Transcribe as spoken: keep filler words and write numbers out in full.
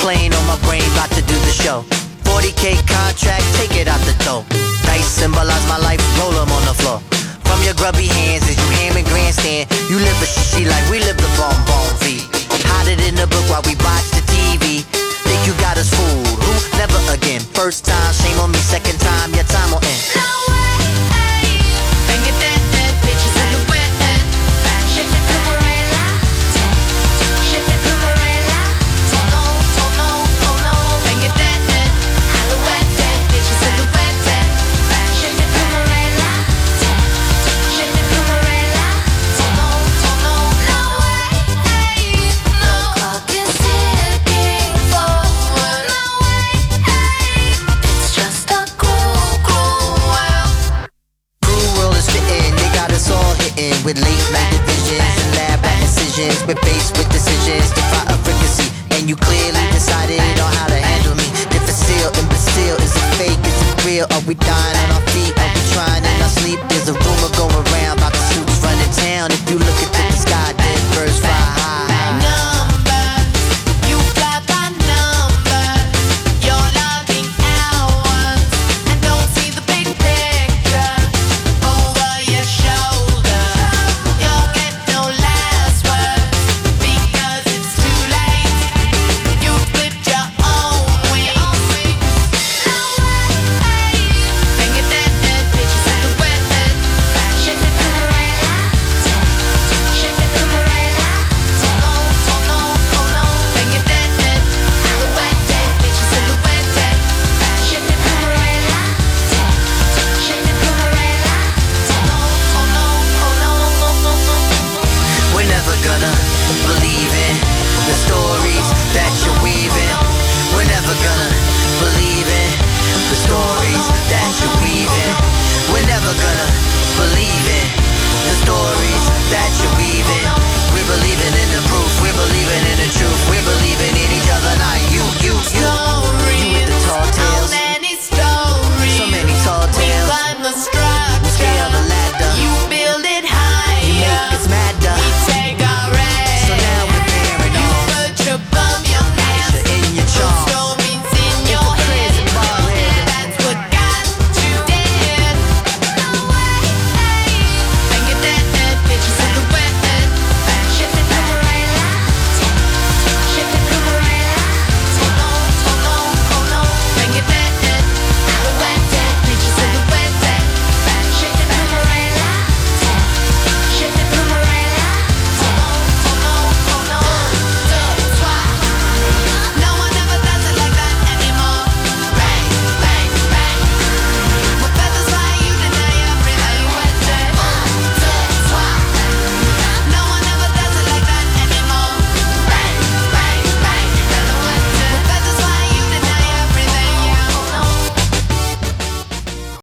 plane on my brain, about to do the show. forty K contract, take it out the door. Dice symbolize my life, roll them on the floor. From your grubby hands as you ham and grandstand, you live a she like we live the Bon Bon V. Hide it in the book while we watch the T V. Think you got us fooled, who? Never again. First time, shame on me, second time, your time will end. No way, hey. Bang it, that, that, bitches in the wet, that. Shake it, Camarela. Shake it, Camarela. Oh no, oh no, oh no. Bang it, that, that. Alouette, that. Bitches in the wet, that. Shake it, Camarela. Shake it, Camarela. Oh no, oh no. No way, hey. No. The clock is ticking forward. No way, hey. It's just a cruel, cruel world. Cruel world is fitting, they got us all hitting with late night divisions and lab back decisions. We're faced with decisions to fight a frequency, and you clearly decided on how to handle me. Different seal, imbecile, is it fake, is it real? Are we dying?